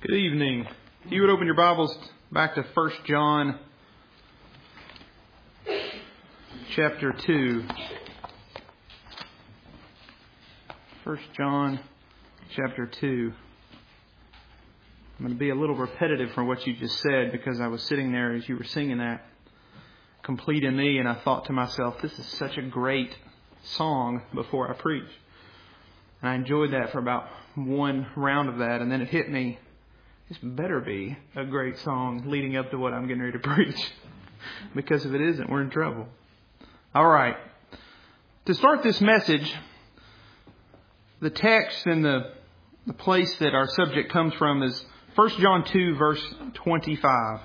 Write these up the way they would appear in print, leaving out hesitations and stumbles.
Good evening. If you would open your Bibles back to 1 John chapter 2. 1 John chapter 2. I'm going to be a little repetitive from what you just said because I was sitting there as you were singing that, complete in me, and I thought to myself, this is such a great song before I preach. And I enjoyed that for about one round of that, and then it hit me. This better be a great song leading up to what I'm getting ready to preach. Because if it isn't, we're in trouble. All right. To start this message, the text and the place that our subject comes from is 1 John 2, verse 25.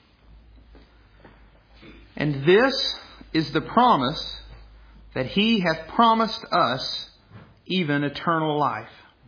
And this is the promise that He hath promised us, even eternal life.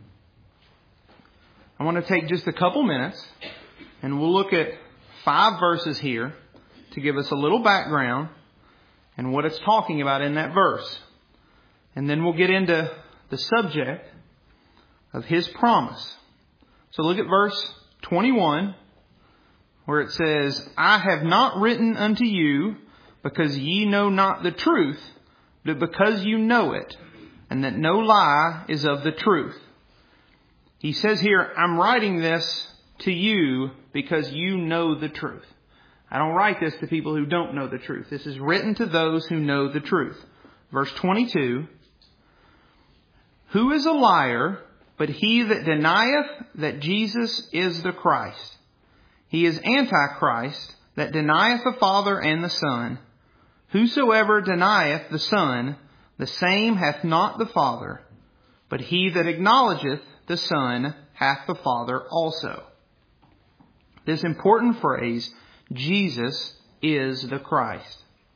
I want to take just a couple minutes and we'll look at 5 verses here to give us a little background and what it's talking about in that verse. And then we'll get into the subject of His promise. So look at verse 21 where it says, I have not written unto you because ye know not the truth, but because you know it, and that no lie is of the truth. He says here, I'm writing this to you because you know the truth. I don't write this to people who don't know the truth. This is written to those who know the truth. Verse 22, who is a liar, but he that denieth that Jesus is the Christ? He is Antichrist, that denieth the Father and the Son. Whosoever denieth the Son, the same hath not the Father. But he that acknowledgeth the Son hath the Father also. This important phrase, Jesus is the Christ.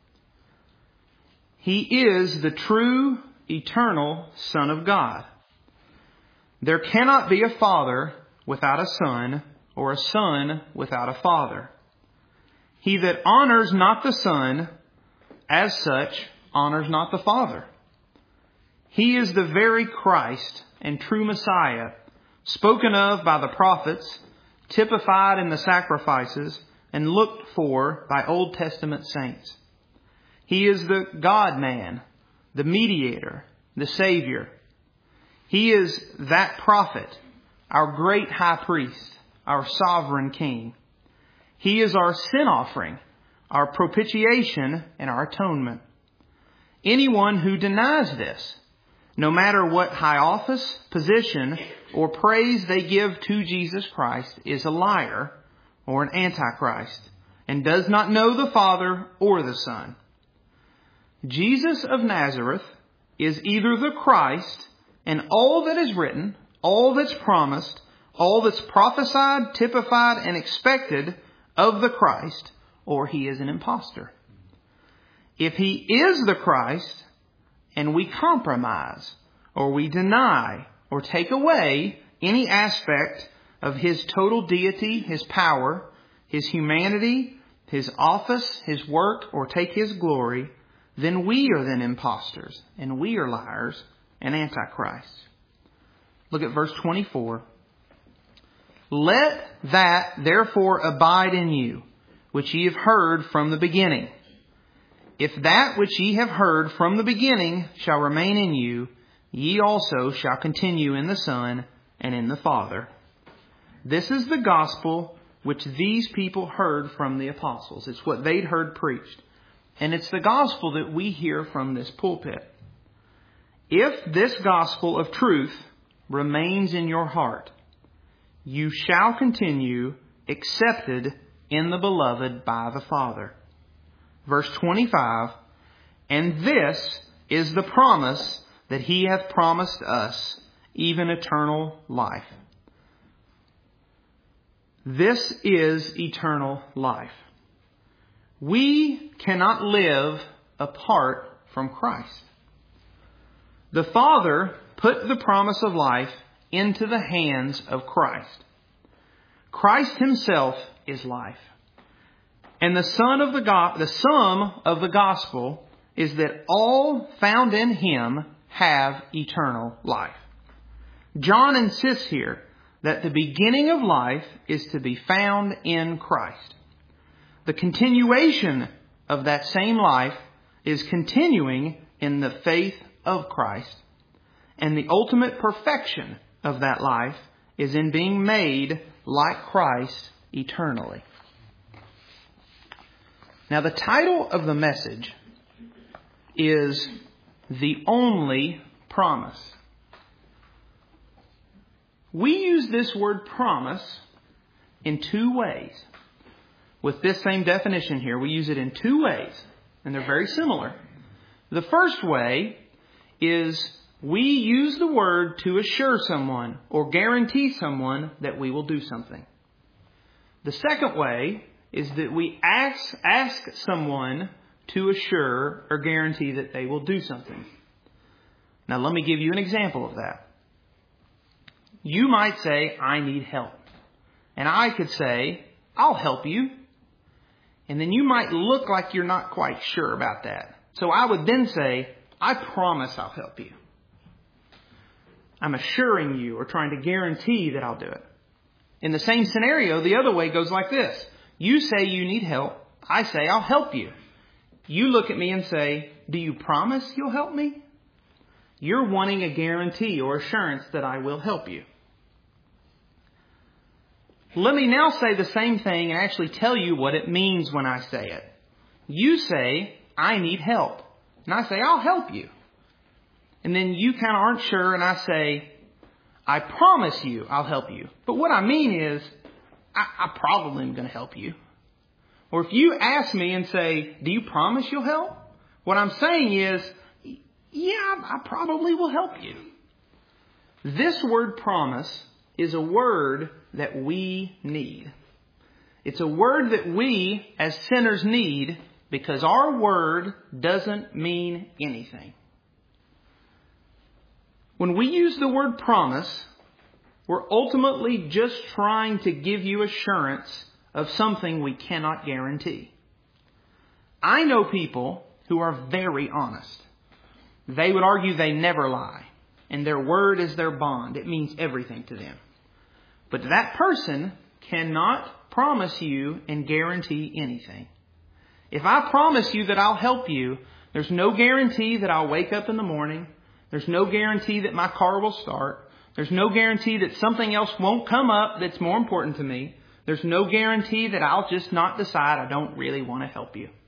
He is the true, eternal Son of God. There cannot be a father without a son, or a son without a father. He that honors not the Son, as such, honors not the Father. He is the very Christ and true Messiah, spoken of by the prophets, typified in the sacrifices, and looked for by Old Testament saints. He is the God-man, the mediator, the Savior. He is that prophet, our great high priest, our sovereign King. He is our sin offering, our propitiation, and our atonement. Anyone who denies this, no matter what high office, position, or praise they give to Jesus Christ, is a liar or an antichrist and does not know the Father or the Son. Jesus of Nazareth is either the Christ, and all that is written, all that's promised, all that's prophesied, typified, and expected of the Christ, or He is an impostor. If He is the Christ, and we compromise, or we deny, or take away any aspect of His total deity, His power, His humanity, His office, His work, or take His glory, then we are then impostors, and we are liars and antichrists. Look at verse 24. Let that therefore abide in you, which ye have heard from the beginning. If that which ye have heard from the beginning shall remain in you, ye also shall continue in the Son and in the Father. This is the gospel which these people heard from the apostles. It's what they'd heard preached. And it's the gospel that we hear from this pulpit. If this gospel of truth remains in your heart, you shall continue accepted in the beloved by the Father. Verse 25, and this is the promise that He hath promised us, even eternal life. This is eternal life. We cannot live apart from Christ. The Father put the promise of life into the hands of Christ. Christ Himself is life. And the sum of the gospel is that all found in Him have eternal life. John insists here that the beginning of life is to be found in Christ. The continuation of that same life is continuing in the faith of Christ. And the ultimate perfection of that life is in being made like Christ eternally. Now, the title of the message is The Only Promise. We use this word promise in two ways. With this same definition here, we use it in two ways, and they're very similar. The first way is we use the word to assure someone or guarantee someone that we will do something. The second way is that we ask someone to assure or guarantee that they will do something. Now, let me give you an example of that. You might say, I need help. And I could say, I'll help you. And then you might look like you're not quite sure about that. So I would then say, I promise I'll help you. I'm assuring you or trying to guarantee that I'll do it. In the same scenario, the other way goes like this. You say you need help. I say I'll help you. You look at me and say, do you promise you'll help me? You're wanting a guarantee or assurance that I will help you. Let me now say the same thing and actually tell you what it means when I say it. You say, I need help. And I say, I'll help you. And then you kind of aren't sure and I say, I promise you I'll help you. But what I mean is, I probably am going to help you. Or if you ask me and say, do you promise you'll help? What I'm saying is, yeah, I probably will help you. This word promise is a word that we need. It's a word that we as sinners need because our word doesn't mean anything. When we use the word promise, we're ultimately just trying to give you assurance of something we cannot guarantee. I know people who are very honest. They would argue they never lie, and their word is their bond. It means everything to them. But that person cannot promise you and guarantee anything. If I promise you that I'll help you, there's no guarantee that I'll wake up in the morning. There's no guarantee that my car will start. There's no guarantee that something else won't come up that's more important to me. There's no guarantee that I'll just not decide I don't really want to help you.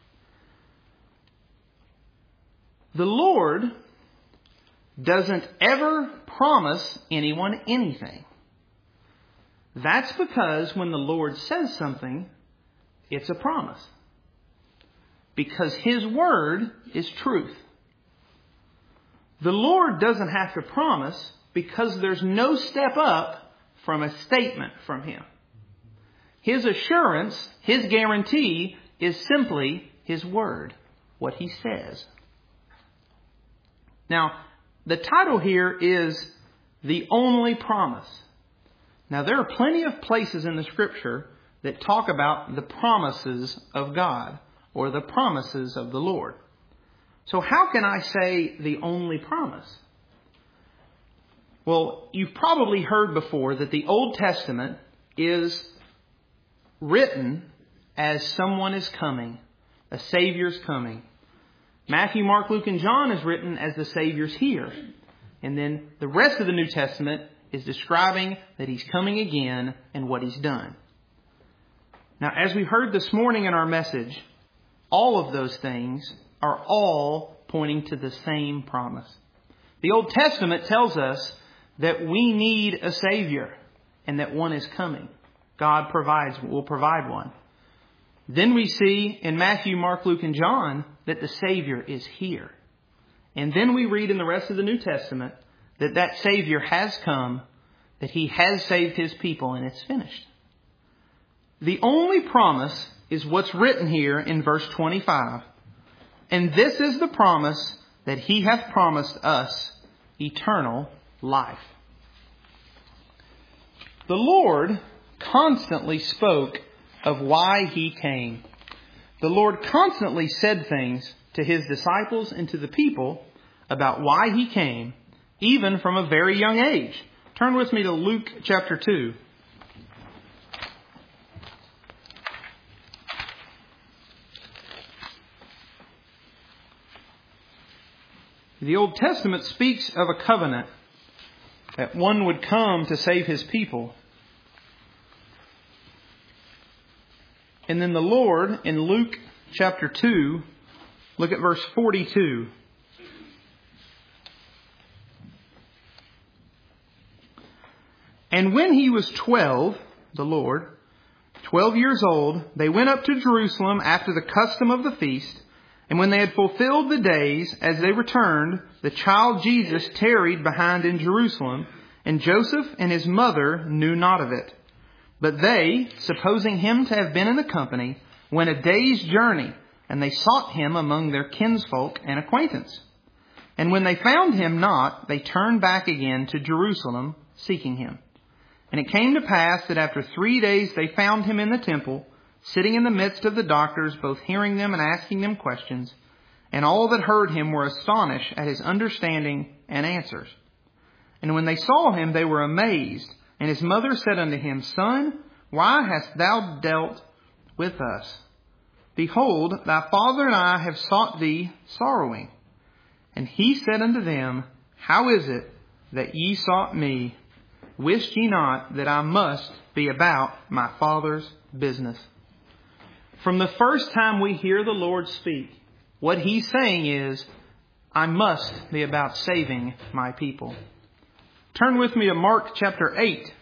The Lord doesn't ever promise anyone anything. That's because when the Lord says something, it's a promise. Because His word is truth. The Lord doesn't have to promise because there's no step up from a statement from Him. His assurance, His guarantee is simply His word, what He says. Now, the title here is The Only Promise. Now, there are plenty of places in the Scripture that talk about the promises of God or the promises of the Lord. So how can I say the only promise? Well, you've probably heard before that the Old Testament is written as someone is coming, a Savior's coming. Matthew, Mark, Luke, and John is written as the Savior's here. And then the rest of the New Testament is describing that He's coming again and what He's done. Now, as we heard this morning in our message, all of those things are all pointing to the same promise. The Old Testament tells us that we need a Savior and that one is coming. God will provide one. Then we see in Matthew, Mark, Luke, and John that the Savior is here. And then we read in the rest of the New Testament that that Savior has come, that He has saved His people, and it's finished. The only promise is what's written here in verse 25. And this is the promise that He hath promised us, eternal life. The Lord constantly spoke of why He came. The Lord constantly said things to His disciples and to the people about why He came, even from a very young age. Turn with me to Luke chapter 2. The Old Testament speaks of a covenant that one would come to save his people. And then the Lord, in Luke chapter 2, look at verse 42. And when he was 12, the Lord, 12 years old, they went up to Jerusalem after the custom of the feast. And when they had fulfilled the days, as they returned, the child Jesus tarried behind in Jerusalem, and Joseph and his mother knew not of it. But they, supposing him to have been in the company, went a day's journey, and they sought him among their kinsfolk and acquaintance. And when they found him not, they turned back again to Jerusalem, seeking him. And it came to pass that after 3 days they found him in the temple, sitting in the midst of the doctors, both hearing them and asking them questions. And all that heard him were astonished at his understanding and answers. And when they saw him, they were amazed. And his mother said unto him, Son, why hast thou dealt with us? Behold, thy father and I have sought thee sorrowing. And he said unto them, How is it that ye sought me? Wist ye not that I must be about my Father's business? From the first time we hear the Lord speak, what he's saying is, I must be about saving my people. Turn with me to Mark chapter 8.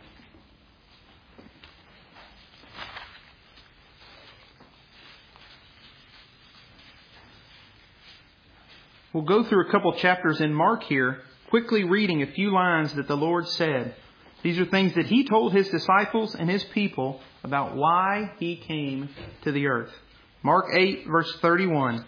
We'll go through a couple chapters in Mark here, quickly reading a few lines that the Lord said. These are things that he told his disciples and his people about why he came to the earth. Mark 8, verse 31.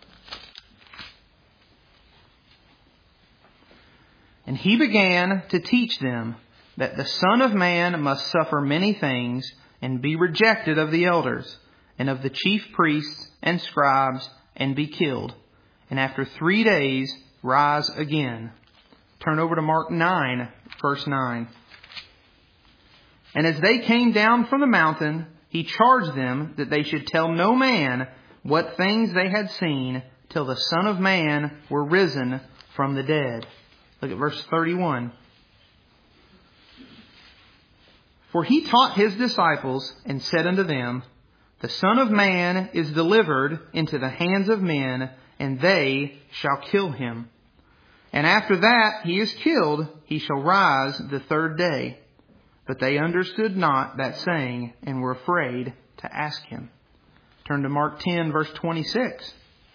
And he began to teach them that the Son of Man must suffer many things and be rejected of the elders and of the chief priests and scribes and be killed, and after 3 days rise again. Turn over to Mark 9, verse 9. And as they came down from the mountain, he charged them that they should tell no man what things they had seen till the Son of Man were risen from the dead. Look at verse 31. For he taught his disciples and said unto them, The Son of Man is delivered into the hands of men, and they shall kill him. And after that he is killed, he shall rise the third day. But they understood not that saying, and were afraid to ask him. Turn to Mark 10, verse 26.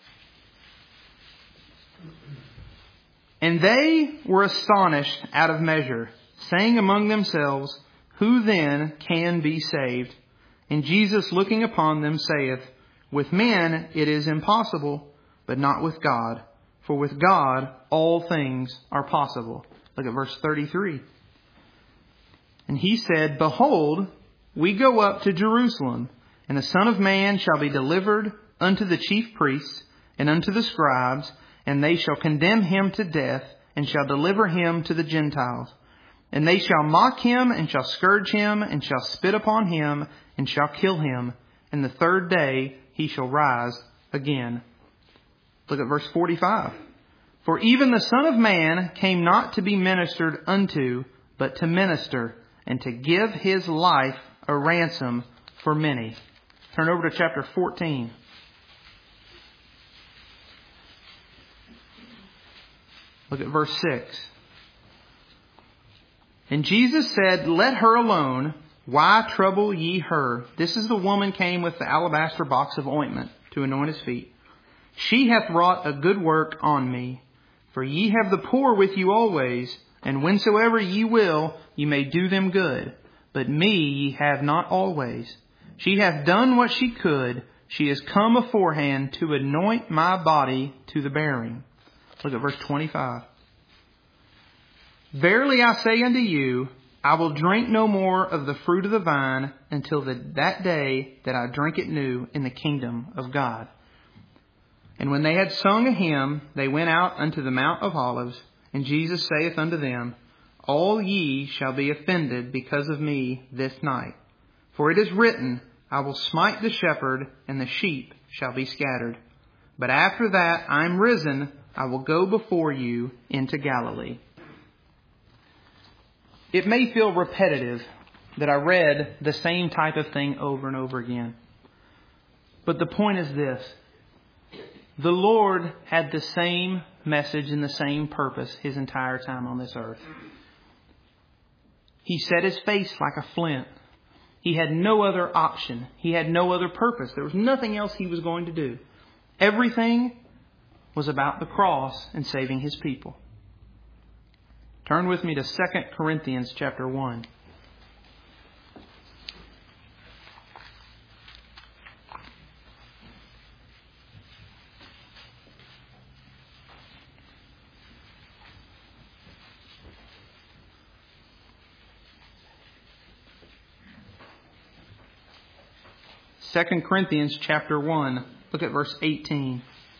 And they were astonished out of measure, saying among themselves, Who then can be saved? And Jesus, looking upon them, saith, With men it is impossible, but not with God. For with God all things are possible. Look at verse 33. And he said, Behold, we go up to Jerusalem, and the Son of Man shall be delivered unto the chief priests and unto the scribes, and they shall condemn him to death, and shall deliver him to the Gentiles. And they shall mock him, and shall scourge him, and shall spit upon him, and shall kill him. And the third day he shall rise again. Look at verse 45. For even the Son of Man came not to be ministered unto, but to minister, and to give his life a ransom for many. Turn over to chapter 14. Look at verse 6. And Jesus said, Let her alone. Why trouble ye her? This is the woman came with the alabaster box of ointment to anoint his feet. She hath wrought a good work on me. For ye have the poor with you always, and whensoever ye will, ye may do them good. But me ye have not always. She hath done what she could. She is come aforehand to anoint my body to the burying. Look at verse 25. Verily I say unto you, I will drink no more of the fruit of the vine until that day that I drink it new in the kingdom of God. And when they had sung a hymn, they went out unto the Mount of Olives, and Jesus saith unto them, all ye shall be offended because of me this night. For it is written, I will smite the shepherd, and the sheep shall be scattered. But after that I am risen, I will go before you into Galilee. It may feel repetitive that I read the same type of thing over and over again. But the point is this. The Lord had the same message and the same purpose His entire time on this earth. He set His face like a flint. He had no other option. He had no other purpose. There was nothing else He was going to do. Everything was about the cross and saving His people. Turn with me to 2 Corinthians chapter 1. Second Corinthians chapter 1. Look at verse 18.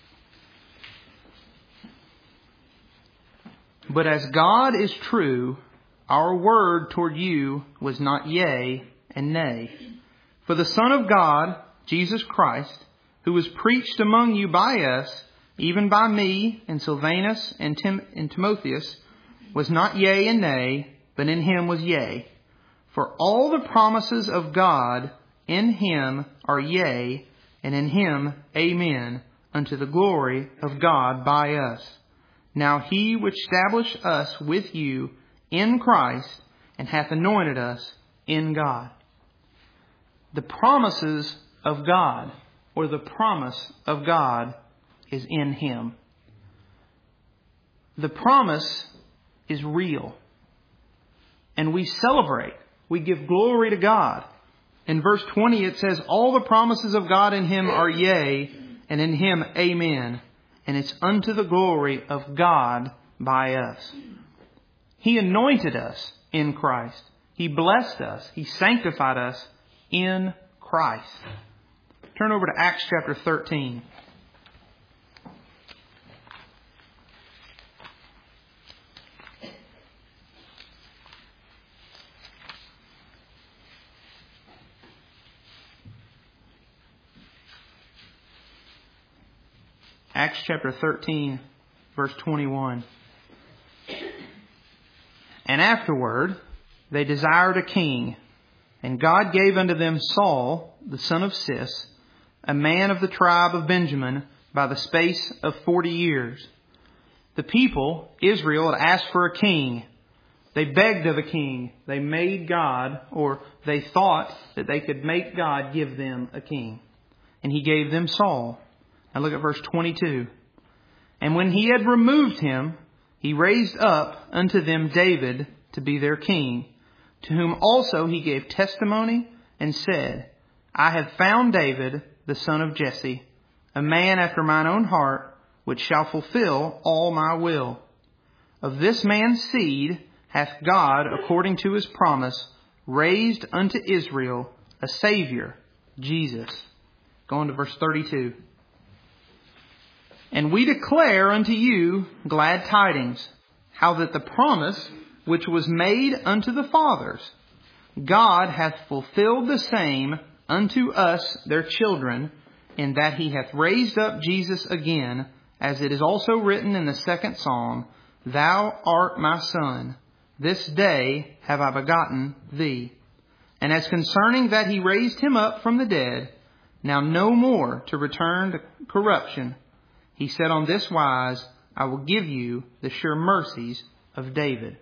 But as God is true, our word toward you was not yea and nay. For the Son of God, Jesus Christ, who was preached among you by us, even by me and Silvanus and Timotheus, was not yea and nay, but in Him was yea. For all the promises of God in Him are yea, and in Him amen, unto the glory of God by us. Now He which established us with you in Christ, and hath anointed us in God. The promises of God, or the promise of God, is in Him. The promise is real. And we celebrate. We give glory to God. In verse 20 it says, all the promises of God in Him are yea, and in Him amen. And it's unto the glory of God by us. He anointed us in Christ. He blessed us. He sanctified us in Christ. Turn over to Acts chapter 13. Acts chapter 13, verse 21. And afterward they desired a king, and God gave unto them Saul, the son of Cis, a man of the tribe of Benjamin, by the space of 40 years. The people, Israel, had asked for a king. They begged of a king. They made God, or they thought that they could make God give them a king. And He gave them Saul. Now look at verse 22. And when He had removed him, He raised up unto them David to be their king, to whom also He gave testimony and said, I have found David, the son of Jesse, a man after mine own heart, which shall fulfill all my will. Of this man's seed hath God, according to His promise, raised unto Israel a Savior, Jesus. Go on to verse 32. And we declare unto you glad tidings, how that the promise which was made unto the fathers, God hath fulfilled the same unto us their children, in that He hath raised up Jesus again, as it is also written in the second Psalm, Thou art my Son, this day have I begotten thee. And as concerning that He raised Him up from the dead, now no more to return to corruption, He said on this wise, I will give you the sure mercies of David.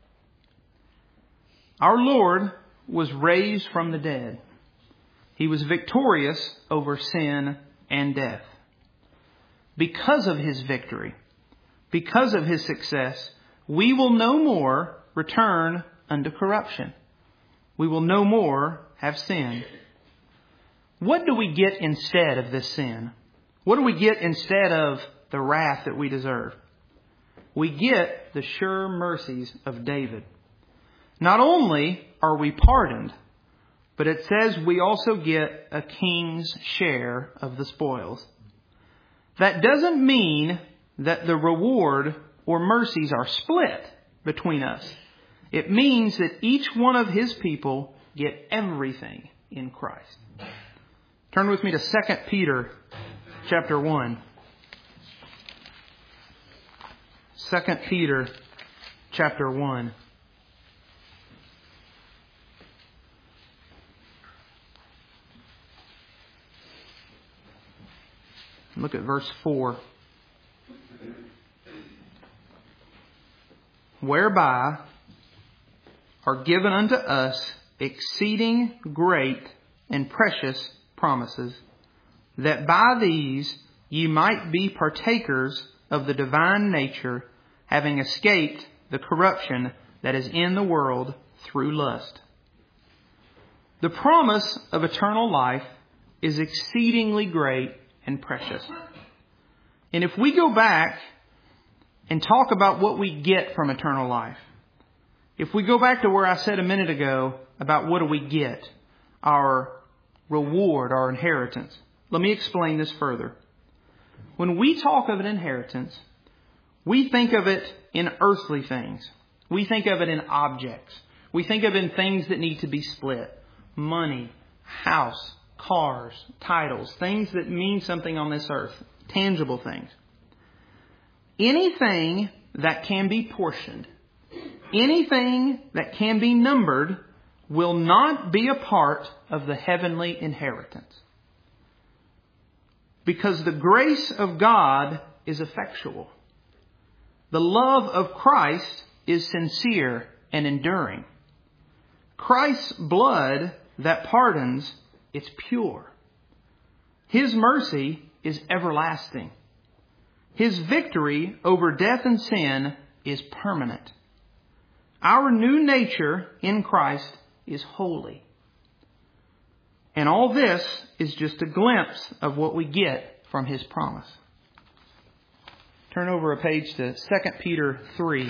Our Lord was raised from the dead. He was victorious over sin and death. Because of His victory, because of His success, we will no more return unto corruption. We will no more have sin. What do we get instead of this sin? What do we get instead of the wrath that we deserve? We get the sure mercies of David. Not only are we pardoned, but it says we also get a king's share of the spoils. That doesn't mean that the reward or mercies are split between us. It means that each one of His people get everything in Christ. Turn with me to 2 Peter chapter 1. 2 Peter chapter 1. Look at verse 4. Whereby are given unto us exceeding great and precious promises, that by these ye might be partakers of the divine nature, having escaped the corruption that is in the world through lust. The promise of eternal life is exceedingly great and precious. And if we go back and talk about what we get from eternal life, if we go back to where I said a minute ago about what do we get, our reward, our inheritance, let me explain this further. When we talk of an inheritance, we think of it in earthly things. We think of it in objects. We think of it in things that need to be split. Money, house, cars, titles, things that mean something on this earth, tangible things. Anything that can be portioned, anything that can be numbered, will not be a part of the heavenly inheritance. Because the grace of God is effectual. The love of Christ is sincere and enduring. Christ's blood that pardons, it's pure. His mercy is everlasting. His victory over death and sin is permanent. Our new nature in Christ is holy. And all this is just a glimpse of what we get from His promise. Turn over a page to 2 Peter 3.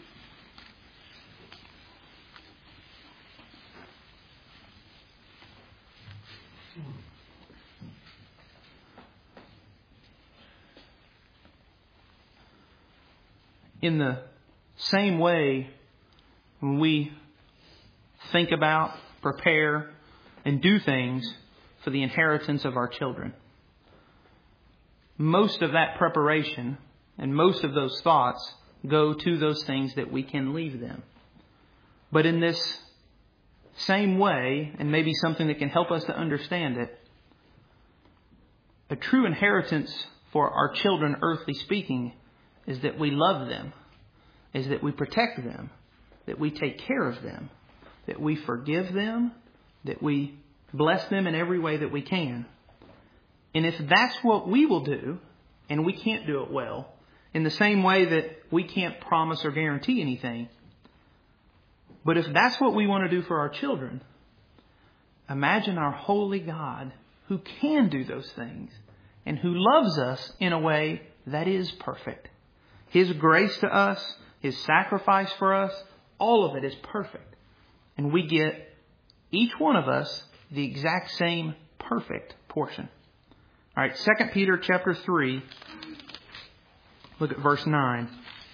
In the same way, when we think about, prepare, and do things for the inheritance of our children, most of that preparation and most of those thoughts go to those things that we can leave them. But in this same way, and maybe something that can help us to understand it, a true inheritance for our children, earthly speaking, is that we love them, is that we protect them, that we take care of them, that we forgive them, that we bless them in every way that we can. And if that's what we will do, and we can't do it well, in the same way that we can't promise or guarantee anything, but if that's what we want to do for our children, imagine our holy God who can do those things and who loves us in a way that is perfect. His grace to us, His sacrifice for us, all of it is perfect. And we get, each one of us, the exact same perfect portion. All right, 2 Peter chapter 3, look at verse 9.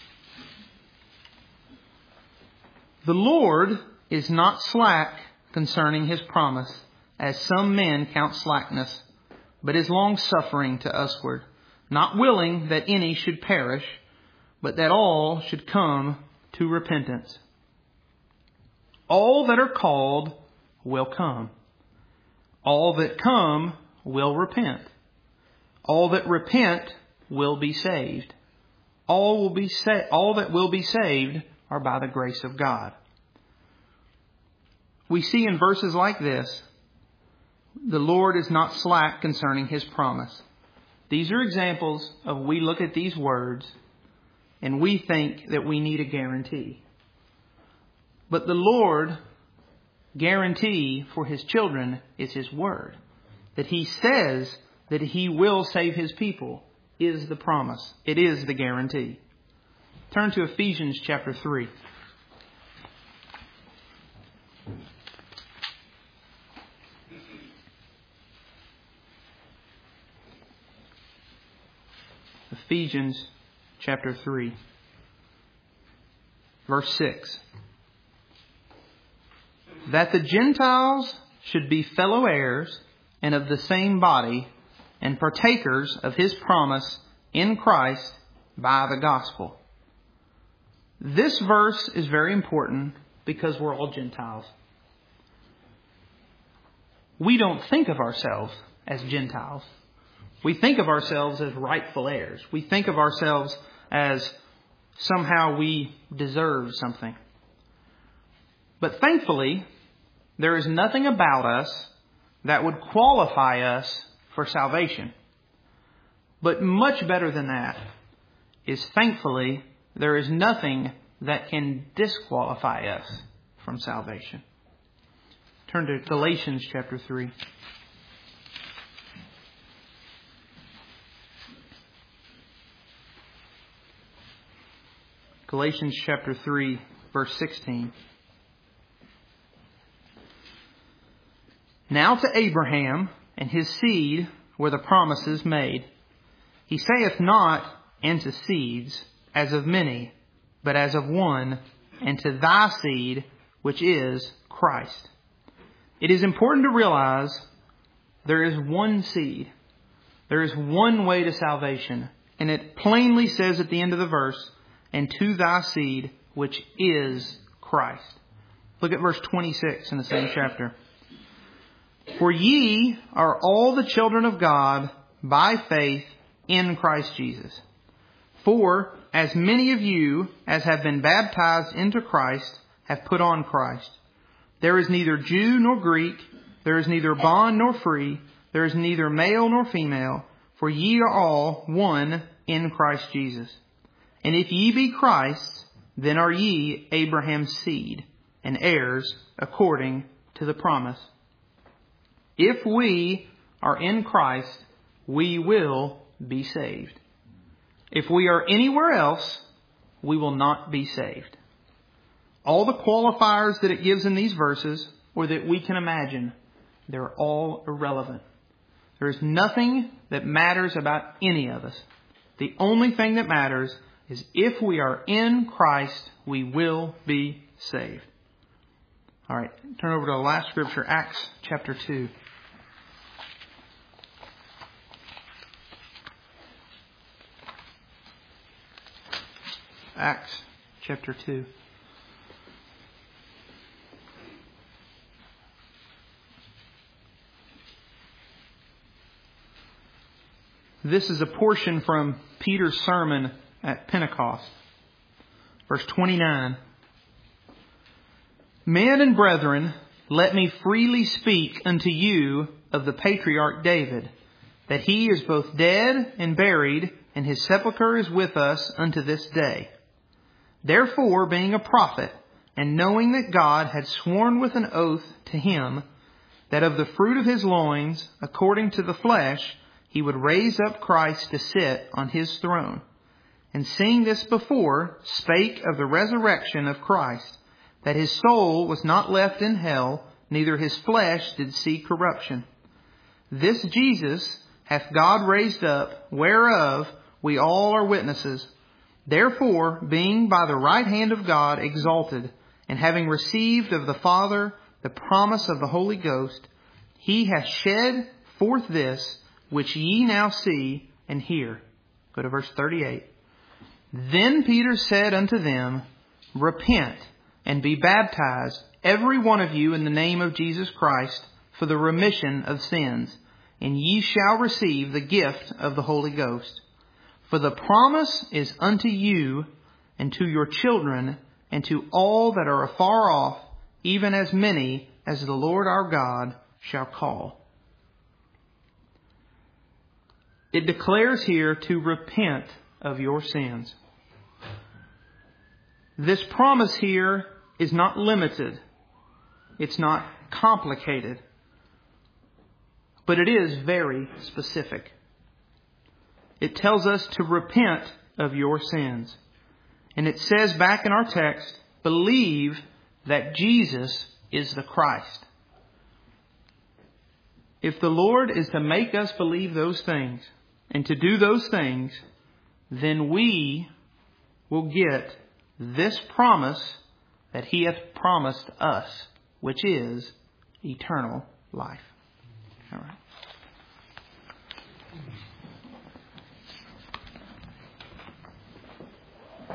The Lord is not slack concerning His promise, as some men count slackness, but is long-suffering to usward, not willing that any should perish, but that all should come to repentance. All that are called will come. All that come will repent. All that repent will be saved. All that will be saved are by the grace of God. We see in verses like this, the Lord is not slack concerning His promise. These are examples of we look at these words and we think that we need a guarantee. But the Lord guarantee for His children is His word. That He says that He will save His people is the promise. It is the guarantee. Turn to Ephesians chapter 3. Ephesians chapter 3, verse 6. that the Gentiles should be fellow heirs and of the same body, and partakers of His promise in Christ by the gospel. This verse is very important because we're all Gentiles. We don't think of ourselves as Gentiles. We think of ourselves as rightful heirs. We think of ourselves as somehow we deserve something. But thankfully, there is nothing about us that would qualify us for salvation. But much better than that is, thankfully, there is nothing that can disqualify us from salvation. Turn to Galatians chapter 3. Galatians chapter 3, verse 16. Now to Abraham and his seed were the promises made. He saith not, and to seeds, as of many, but as of one, and to thy seed, which is Christ. It is important to realize there is one seed. There is one way to salvation. And it plainly says at the end of the verse, and to thy seed, which is Christ. Look at verse 26 in the same chapter. For ye are all the children of God by faith in Christ Jesus. For as many of you as have been baptized into Christ have put on Christ. There is neither Jew nor Greek, there is neither bond nor free, there is neither male nor female, for ye are all one in Christ Jesus. And if ye be Christ's, then are ye Abraham's seed, and heirs according to the promise. If we are in Christ, we will be saved. If we are anywhere else, we will not be saved. All the qualifiers that it gives in these verses, or that we can imagine, they're all irrelevant. There is nothing that matters about any of us. The only thing that matters is if we are in Christ, we will be saved. All right, turn over to the last scripture, Acts chapter 2. Acts chapter 2. This is a portion from Peter's sermon at Pentecost. Verse 29. Men and brethren, let me freely speak unto you of the patriarch David, that he is both dead and buried, and his sepulchre is with us unto this day. Therefore, being a prophet, and knowing that God had sworn with an oath to him, that of the fruit of his loins, according to the flesh, he would raise up Christ to sit on his throne. And seeing this before, spake of the resurrection of Christ, that his soul was not left in hell, neither his flesh did see corruption. This Jesus hath God raised up, whereof we all are witnesses. Therefore, being by the right hand of God exalted, and having received of the Father the promise of the Holy Ghost, he hath shed forth this, which ye now see and hear. Go to verse 38. Then Peter said unto them, Repent, and be baptized, every one of you, in the name of Jesus Christ, for the remission of sins, and ye shall receive the gift of the Holy Ghost. For the promise is unto you, and to your children, and to all that are afar off, even as many as the Lord our God shall call. It declares here to repent of your sins. This promise here is not limited. It's not complicated. But it is very specific. It tells us to repent of your sins. And it says back in our text, believe that Jesus is the Christ. If the Lord is to make us believe those things and to do those things, then we will get this promise that He hath promised us which is eternal life.